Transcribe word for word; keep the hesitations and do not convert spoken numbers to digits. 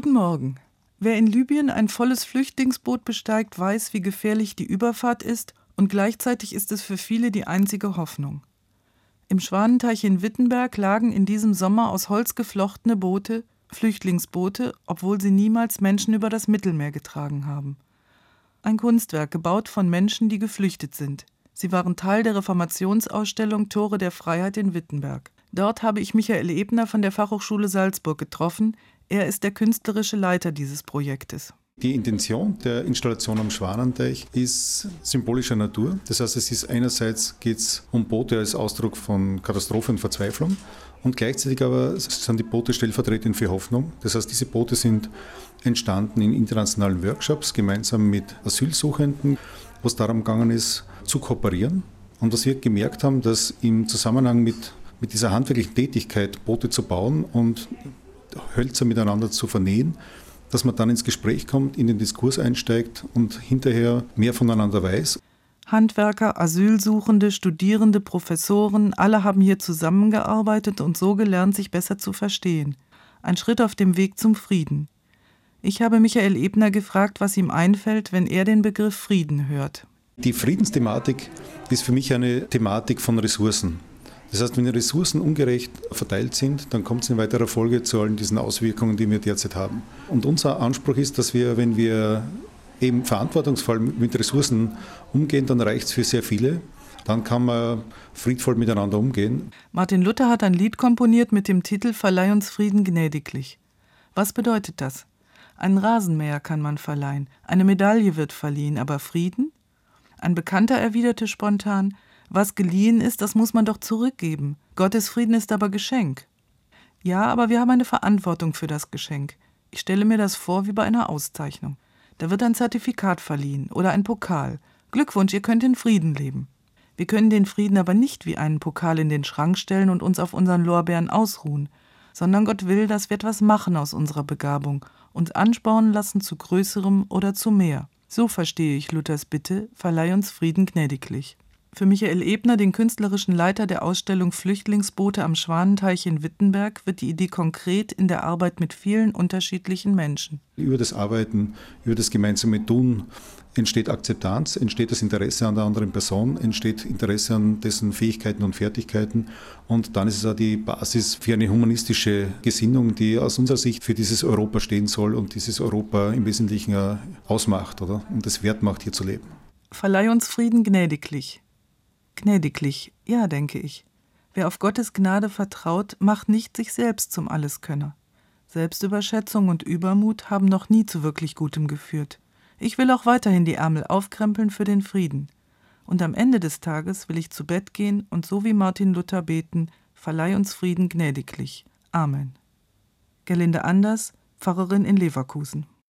Guten Morgen. Wer in Libyen ein volles Flüchtlingsboot besteigt, weiß, wie gefährlich die Überfahrt ist, und gleichzeitig ist es für viele die einzige Hoffnung. Im Schwanenteich in Wittenberg lagen in diesem Sommer aus Holz geflochtene Boote, Flüchtlingsboote, obwohl sie niemals Menschen über das Mittelmeer getragen haben. Ein Kunstwerk, gebaut von Menschen, die geflüchtet sind. Sie waren Teil der Reformationsausstellung Tore der Freiheit in Wittenberg. Dort habe ich Michael Ebner von der Fachhochschule Salzburg getroffen. Er ist der künstlerische Leiter dieses Projektes. Die Intention der Installation am Schwanenteich ist symbolischer Natur. Das heißt, es ist einerseits geht es um Boote als Ausdruck von Katastrophe und Verzweiflung und gleichzeitig aber sind die Boote stellvertretend für Hoffnung. Das heißt, diese Boote sind entstanden in internationalen Workshops gemeinsam mit Asylsuchenden, wo es darum gegangen ist, zu kooperieren. Und was wir gemerkt haben, dass im Zusammenhang mit, mit dieser handwerklichen Tätigkeit, Boote zu bauen und Hölzer miteinander zu vernähen, dass man dann ins Gespräch kommt, in den Diskurs einsteigt und hinterher mehr voneinander weiß. Handwerker, Asylsuchende, Studierende, Professoren, alle haben hier zusammengearbeitet und so gelernt, sich besser zu verstehen. Ein Schritt auf dem Weg zum Frieden. Ich habe Michael Ebner gefragt, was ihm einfällt, wenn er den Begriff Frieden hört. Die Friedensthematik ist für mich eine Thematik von Ressourcen. Das heißt, wenn die Ressourcen ungerecht verteilt sind, dann kommt es in weiterer Folge zu allen diesen Auswirkungen, die wir derzeit haben. Und unser Anspruch ist, dass wir, wenn wir eben verantwortungsvoll mit Ressourcen umgehen, dann reicht es für sehr viele. Dann kann man friedvoll miteinander umgehen. Martin Luther hat ein Lied komponiert mit dem Titel »Verleih uns Frieden gnädiglich«. Was bedeutet das? Einen Rasenmäher kann man verleihen, eine Medaille wird verliehen, aber Frieden? Ein Bekannter erwiderte spontan: Was geliehen ist, das muss man doch zurückgeben. Gottes Frieden ist aber Geschenk. Ja, aber wir haben eine Verantwortung für das Geschenk. Ich stelle mir das vor wie bei einer Auszeichnung. Da wird ein Zertifikat verliehen oder ein Pokal. Glückwunsch, ihr könnt in Frieden leben. Wir können den Frieden aber nicht wie einen Pokal in den Schrank stellen und uns auf unseren Lorbeeren ausruhen, sondern Gott will, dass wir etwas machen aus unserer Begabung, uns anspornen lassen zu Größerem oder zu mehr. So verstehe ich Luthers Bitte, verleih uns Frieden gnädiglich. Für Michael Ebner, den künstlerischen Leiter der Ausstellung Flüchtlingsboote am Schwanenteich in Wittenberg, wird die Idee konkret in der Arbeit mit vielen unterschiedlichen Menschen. Über das Arbeiten, über das gemeinsame Tun entsteht Akzeptanz, entsteht das Interesse an der anderen Person, entsteht Interesse an dessen Fähigkeiten und Fertigkeiten. Und dann ist es auch die Basis für eine humanistische Gesinnung, die aus unserer Sicht für dieses Europa stehen soll und dieses Europa im Wesentlichen ausmacht, oder? Und es wert macht, hier zu leben. Verleih uns Frieden gnädiglich. Gnädiglich, ja, denke ich. Wer auf Gottes Gnade vertraut, macht nicht sich selbst zum Alleskönner. Selbstüberschätzung und Übermut haben noch nie zu wirklich Gutem geführt. Ich will auch weiterhin die Ärmel aufkrempeln für den Frieden. Und am Ende des Tages will ich zu Bett gehen und so wie Martin Luther beten: Verleih uns Frieden gnädiglich. Amen. Gerlinde Anders, Pfarrerin in Leverkusen.